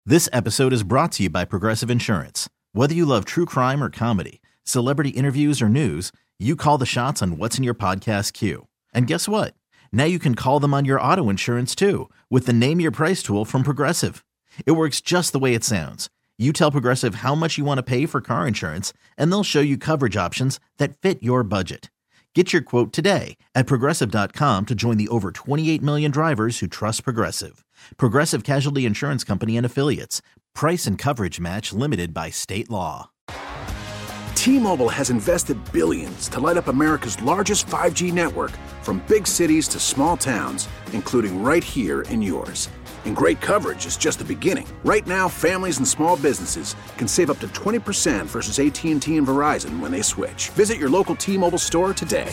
This episode is brought to you by Progressive Insurance. Whether you love true crime or comedy, celebrity interviews or news, you call the shots on what's in your podcast queue. And guess what? Now you can call them on your auto insurance too with the Name Your Price tool from Progressive. It works just the way it sounds. You tell Progressive how much you want to pay for car insurance, and they'll show you coverage options that fit your budget. Get your quote today at Progressive.com to join the over 28 million drivers who trust Progressive. Progressive Casualty Insurance Company and Affiliates. Price and coverage match limited by state law. T-Mobile has invested billions to light up America's largest 5G network, from big cities to small towns, including right here in yours. And great coverage is just the beginning. Right now, families and small businesses can save up to 20% versus AT&T and Verizon when they switch. Visit your local T-Mobile store today.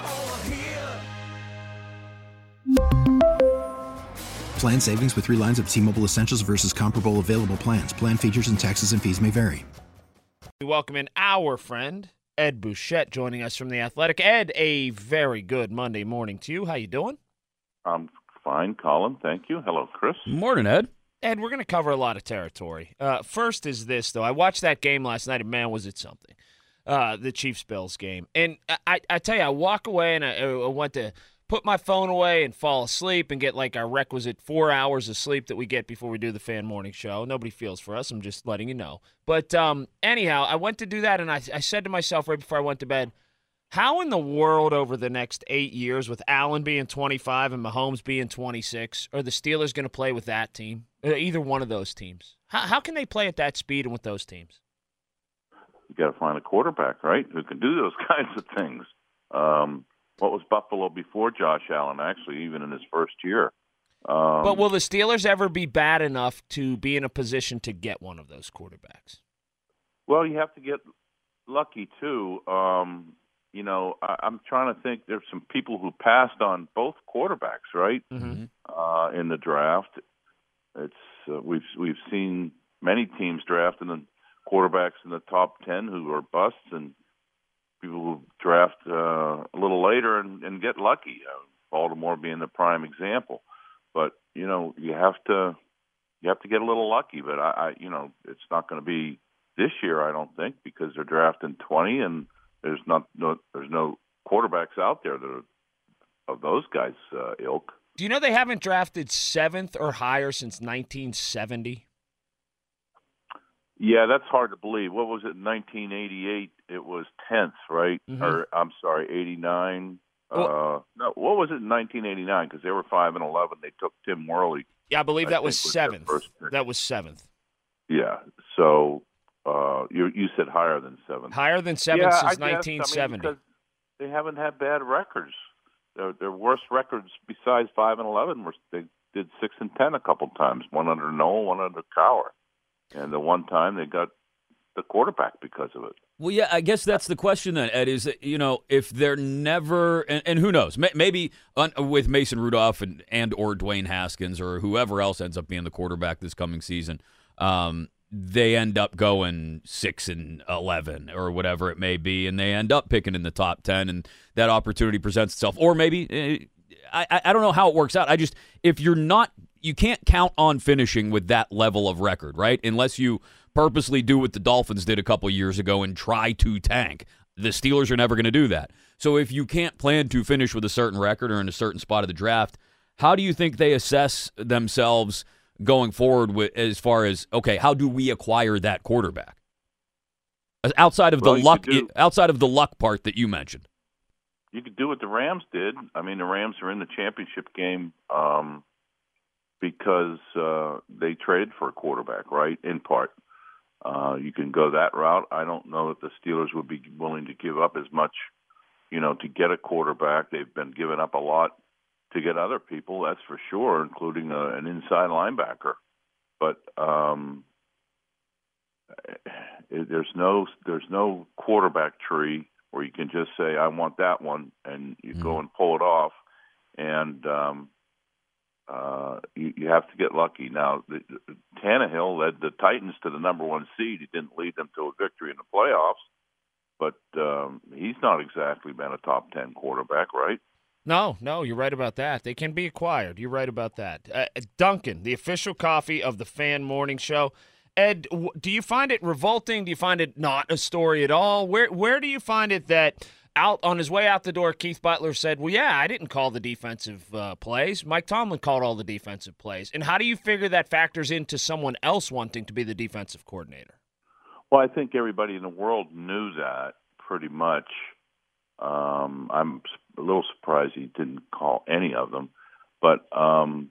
Plan savings with 3 lines of T-Mobile Essentials versus comparable available plans. Plan features and taxes and fees may vary. We welcome in our friend, Ed Bouchette, joining us from The Athletic. Ed, a very good Monday morning to you. How you doing? I'm fine, Colin. Thank you. Hello, Chris. Morning, Ed. Ed, we're going to cover a lot of territory. First is this, though. I watched that game last night, and man, was it something. The Chiefs-Bills game. And I tell you, I walk away, and I went to put my phone away and fall asleep and get like our requisite 4 hours of sleep that we get before we do the fan morning show. Nobody feels for us. I'm just letting you know. But anyhow, I went to do that, and I said to myself right before I went to bed, how in the world over the next 8 years, with Allen being 25 and Mahomes being 26, are the Steelers going to play with that team? Either one of those teams. How can they play at that speed and with those teams? You got to find a quarterback, right, who can do those kinds of things. What was Buffalo before Josh Allen, actually, even in his first year? But will the Steelers ever be bad enough to be in a position to get one of those quarterbacks? Well, you have to get lucky, too. I'm trying to think. There's some people who passed on both quarterbacks, right, in the draft. We've seen many teams drafting the quarterbacks in the top 10 who are busts, and people who draft a little later and get lucky. Baltimore being the prime example. But you have to get a little lucky. But it's not going to be this year, I don't think, because they're drafting 20, and there's no quarterbacks out there that are of those guys' ilk. Do you know they haven't drafted 7th or higher since 1970? Yeah, that's hard to believe. What was it, 1988? It was 10th, right? Mm-hmm. Or, I'm sorry, 89. No, what was it in 1989? Because they were 5-11. They took Tim Worley. Yeah, I believe that was 7th. That was 7th. Yeah, so you said higher than 7th. Higher than 7th since 1970. Because they haven't had bad records. Their worst records besides 5-11 were they did 6-10 a couple times. One under Noel, one under Cowher. And the one time they got the quarterback because of it. Well, yeah, I guess that's the question then, Ed, is that, if they're never, and who knows, maybe with Mason Rudolph and or Dwayne Haskins or whoever else ends up being the quarterback this coming season, they end up going 6-11 or whatever it may be, and they end up picking in the top 10, and that opportunity presents itself. Or maybe, I don't know how it works out. If you're not, you can't count on finishing with that level of record, right? Unless you purposely do what the Dolphins did a couple years ago and try to tank. The Steelers are never going to do that. So if you can't plan to finish with a certain record or in a certain spot of the draft, how do you think they assess themselves going forward with, as far as, okay, how do we acquire that quarterback? Outside of the luck part that you mentioned. You could do what the Rams did. I mean, the Rams are in the championship game because they traded for a quarterback, right, in part. You can go that route. I don't know that the Steelers would be willing to give up as much, to get a quarterback. They've been giving up a lot to get other people, that's for sure, including an inside linebacker. But there's no quarterback tree where you can just say, I want that one, and you go and pull it off. And you have to get lucky. Now, Tannehill led the Titans to the number 1 seed. He didn't lead them to a victory in the playoffs, but he's not exactly been a top 10 quarterback, right? No, you're right about that. They can be acquired. You're right about that. Dunkin', the official coffee of the Fan Morning Show. Ed, do you find it revolting? Do you find it not a story at all? Where do you find it that out on his way out the door, Keith Butler said, well, yeah, I didn't call the defensive plays. Mike Tomlin called all the defensive plays. And how do you figure that factors into someone else wanting to be the defensive coordinator? Well, I think everybody in the world knew that pretty much. I'm a little surprised he didn't call any of them. But I'm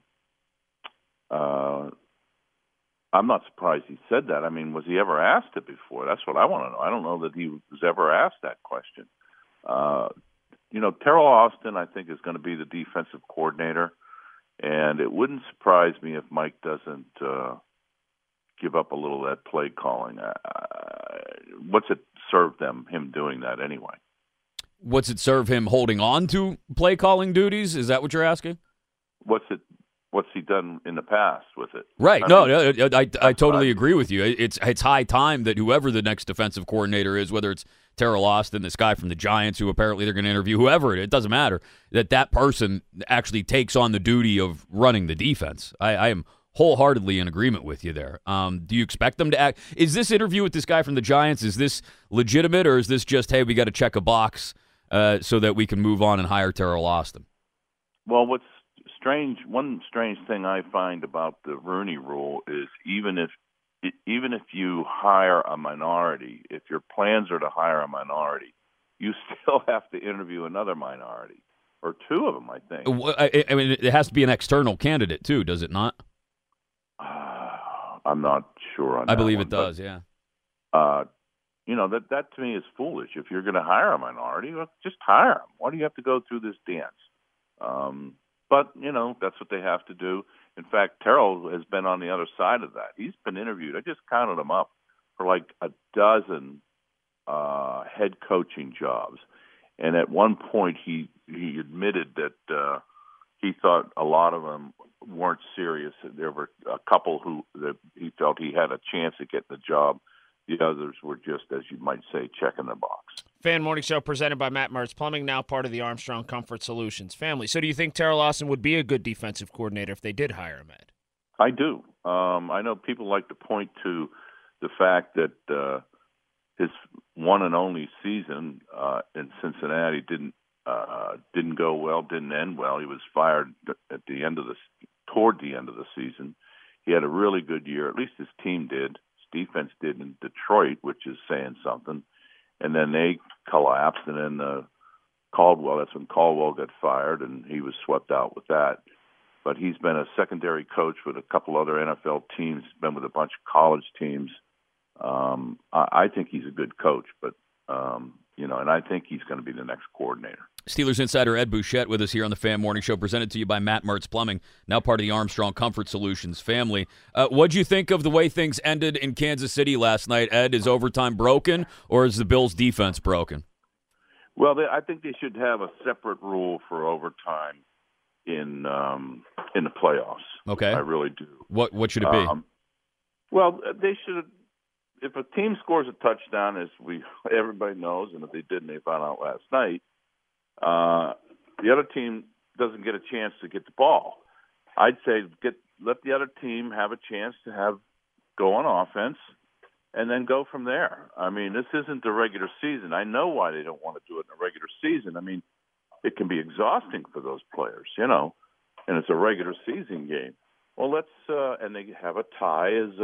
not surprised he said that. I mean, was he ever asked it before? That's what I want to know. I don't know that he was ever asked that question. Terrell Austin, I think, is going to be the defensive coordinator, and it wouldn't surprise me if Mike doesn't give up a little of that play calling. What's it serve him doing that anyway? What's it serve him holding on to play calling duties? Is that what you're asking? What's he done in the past with it? Right. I totally agree with you. It's high time that whoever the next defensive coordinator is, whether it's Terrell Austin, this guy from the Giants who apparently they're going to interview, whoever it doesn't matter, that person actually takes on the duty of running the defense. I am wholeheartedly in agreement with you there. Do you expect them to act? Is this interview with this guy from the Giants, is this legitimate, or is this just, hey, we got to check a box so that we can move on and hire Terrell Austin? Well, one strange thing I find about the Rooney Rule is even if you hire a minority, if your plans are to hire a minority, you still have to interview another minority, or two of them, I think. I mean, it has to be an external candidate too, does it not? I'm not sure on that. I believe it one, does, yeah. That to me is foolish. If you're going to hire a minority, well, just hire them. Why do you have to go through this dance? But, that's what they have to do. In fact, Terrell has been on the other side of that. He's been interviewed. I just counted him up for like a dozen head coaching jobs. And at one point he admitted that he thought a lot of them weren't serious. There were a couple that he felt he had a chance of getting the job. The others were just, as you might say, checking the box. Fan Morning Show presented by Matt Mertz Plumbing, now part of the Armstrong Comfort Solutions family. So do you think Terrell Austin would be a good defensive coordinator if they did hire him, Ed? I do. I know people like to point to the fact that his one and only season in Cincinnati didn't go well, didn't end well. He was fired toward the end of the season. He had a really good year. At least his team did. His defense did in Detroit, which is saying something. And then they collapsed, and then that's when Caldwell got fired, and he was swept out with that. But he's been a secondary coach with a couple other NFL teams, been with a bunch of college teams. I think he's a good coach, but and I think he's going to be the next coordinator. Steelers insider Ed Bouchette with us here on the Fan Morning Show, presented to you by Matt Mertz Plumbing, now part of the Armstrong Comfort Solutions family. What'd you think of the way things ended in Kansas City last night, Ed? Is overtime broken, or is the Bills' defense broken? Well, I think they should have a separate rule for overtime in the playoffs. Okay. I really do. What should it be? Well, they should. If a team scores a touchdown, as everybody knows, and if they didn't, they found out last night, the other team doesn't get a chance to get the ball. I'd say let the other team have a chance to go on offense and then go from there. I mean, this isn't the regular season. I know why they don't want to do it in the regular season. I mean, it can be exhausting for those players, and it's a regular season game. Well, and they have a tie as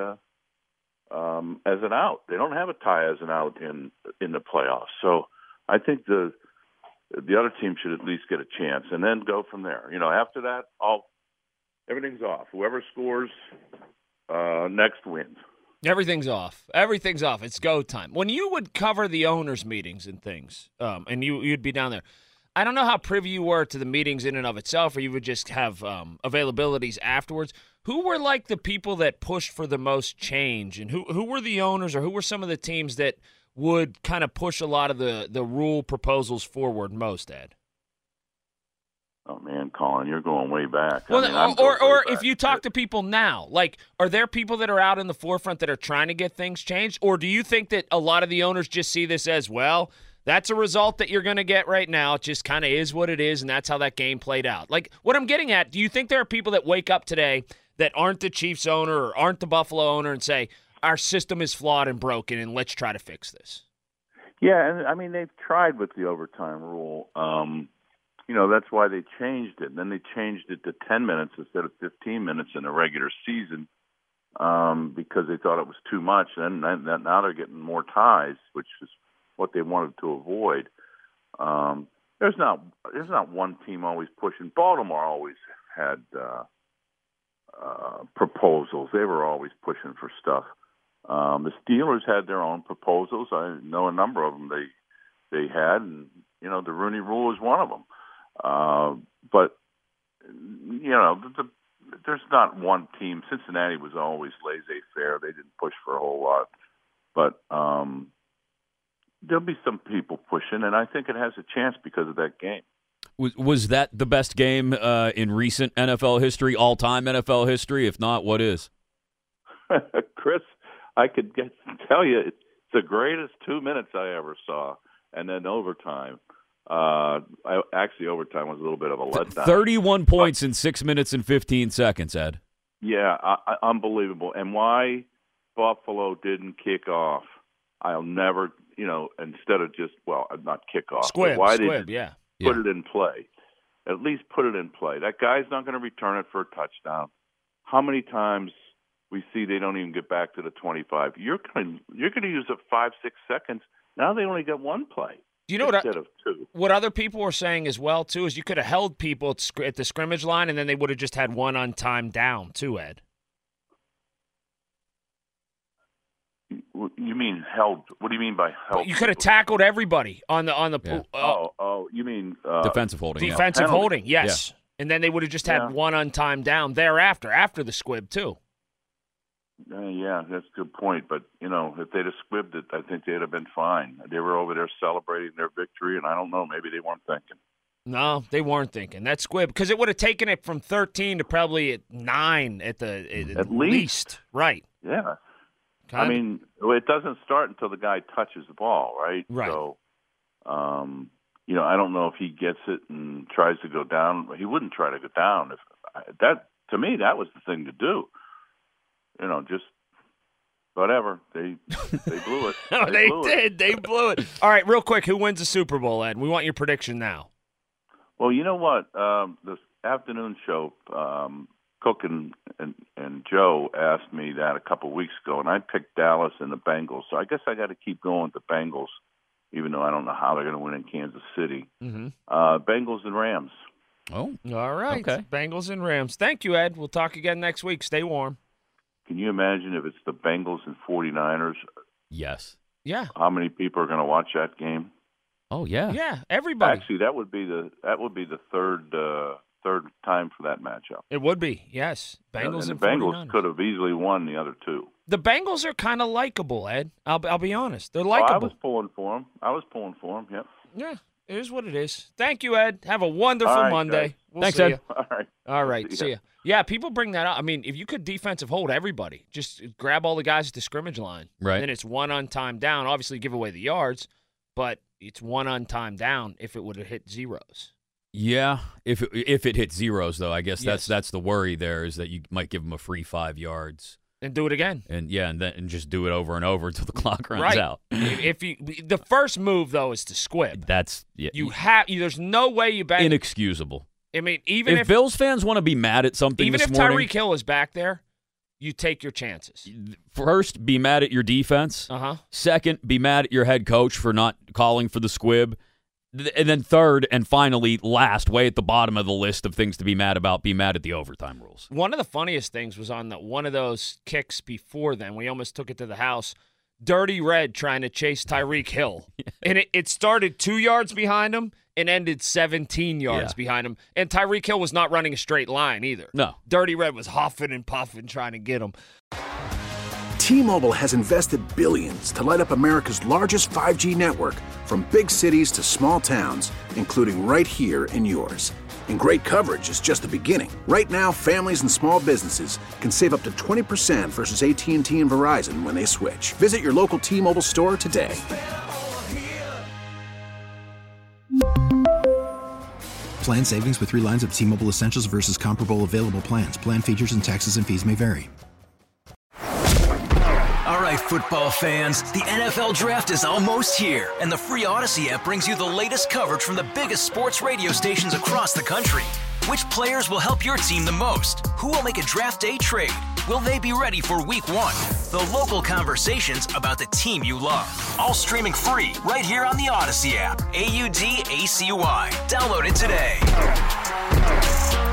an out. They don't have a tie as an out in the playoffs. So I think the other team should at least get a chance and then go from there. After that, everything's off. Whoever scores next wins. Everything's off. Everything's off. It's go time. When you would cover the owners' meetings and things, and you'd be down there, I don't know how privy you were to the meetings in and of itself, or you would just have availabilities afterwards. Who were like the people that pushed for the most change, and who were the owners, or who were some of the teams that would kind of push a lot of the rule proposals forward most, Ed? Oh, man, Colin, you're going way back. Well, or if you talk to people now, like, are there people that are out in the forefront that are trying to get things changed? Or do you think that a lot of the owners just see this as, well, That's a result that you're going to get right now. It just kind of is what it is, and that's how that game played out. Like, what I'm getting at, do you think there are people that wake up today that aren't the Chiefs owner or aren't the Buffalo owner and say, our system is flawed and broken, and let's try to fix this? Yeah, and I mean, they've tried with the overtime rule. That's why they changed it. And then they changed it to 10 minutes instead of 15 minutes in the regular season because they thought it was too much. And now they're getting more ties, which is what they wanted to avoid. There's not one team always pushing. Baltimore always had proposals. They were always pushing for stuff. The Steelers had their own proposals. I know a number of them they had, and the Rooney Rule is one of them. But there's not one team. Cincinnati was always laissez-faire. They didn't push for a whole lot. But there'll be some people pushing, and I think it has a chance because of that game. Was that the best game in recent NFL history, all-time NFL history? If not, what is? Chris, I could tell you it's the greatest 2 minutes I ever saw, and then overtime. Overtime was a little bit of a letdown. 31 points in 6 minutes and 15 seconds, Ed. Yeah, unbelievable. And why Buffalo didn't kick off, I'll never, instead of just, not kick off. Squib, why squib, they yeah. Put it in play. At least put it in play. That guy's not going to return it for a touchdown. How many times we see they don't even get back to the 25? You're going to use up 5-6 seconds. Now they only got one play. Do you know instead of two. What other people were saying as well, too, is you could have held people at the scrimmage line, and then they would have just had one untimed down, too, Ed. You mean held? What do you mean by held? You could have tackled everybody on the. Yeah. You mean defensive holding? Defensive holding, yes. Yeah. And then they would have just had one untimed down thereafter, after the squib too. Yeah, that's a good point. But if they'd have squibbed it, I think they'd have been fine. They were over there celebrating their victory, and I don't know, maybe they weren't thinking. No, they weren't thinking. That squib, because it would have taken it from 13 to probably 9 at least. Right. Yeah. I mean, it doesn't start until the guy touches the ball, right? Right. So, I don't know if he gets it and tries to go down. He wouldn't try to go down. To me, that was the thing to do. Just whatever. They blew it. They blew it. All right, real quick, who wins the Super Bowl, Ed? We want your prediction now. Well, you know what? This afternoon show, Cook and Joe asked me that a couple of weeks ago, and I picked Dallas and the Bengals. So I guess I got to keep going with the Bengals, even though I don't know how they're going to win in Kansas City. Mm-hmm. Bengals and Rams. Oh, all right. Okay. Bengals and Rams. Thank you, Ed. We'll talk again next week. Stay warm. Can you imagine if it's the Bengals and 49ers? Yes. Yeah. How many people are going to watch that game? Oh yeah. Yeah, everybody. Actually, that would be the third time for that matchup. It would be, yes. Bengals and the Bengals 49ers. could have easily won the other two. The Bengals are kind of likable, Ed. I'll be honest. They're likable. I was pulling for them. Yep. Yeah, it is what it is. Thank you, Ed. Have a wonderful Monday. Guys. We'll Thanks, see Ed. You. All right. See ya. Yeah, people bring that up. I mean, if you could defensive hold everybody, just grab all the guys at the scrimmage line. Right. Then it's one untimed down. Obviously, give away the yards, but it's one untimed down if it would have hit zeros. Yeah, if it hit zeros, though, I guess that's the worry there is that you might give them a free 5 yards. And do it again. And just do it over and over until the clock runs out. The first move though is to squib. That's there's no way you bet. Inexcusable. I mean, even if Bills fans want to be mad at something even this if morning, Tyreek Hill is back there, you take your chances. First, be mad at your defense. Second, be mad at your head coach for not calling for the squib. And then third, and finally, last, way at the bottom of the list of things to be mad about, be mad at the overtime rules. One of the funniest things was on one of those kicks before then. We almost took it to the house. Dirty Red trying to chase Tyreek Hill. And it started 2 yards behind him and ended 17 yards behind him. And Tyreek Hill was not running a straight line either. No. Dirty Red was huffing and puffing trying to get him. T-Mobile has invested billions to light up America's largest 5G network, from big cities to small towns, including right here in yours. And great coverage is just the beginning. Right now, families and small businesses can save up to 20% versus AT&T and Verizon when they switch. Visit your local T-Mobile store today. Plan savings with 3 lines of T-Mobile Essentials versus comparable available plans. Plan features and taxes and fees may vary. All right, football fans, the NFL Draft is almost here, and the free Odyssey app brings you the latest coverage from the biggest sports radio stations across the country. Which players will help your team the most? Who will make a draft day trade? Will they be ready for week 1? The local conversations about the team you love. All streaming free right here on the Odyssey app. AUDACY. Download it today.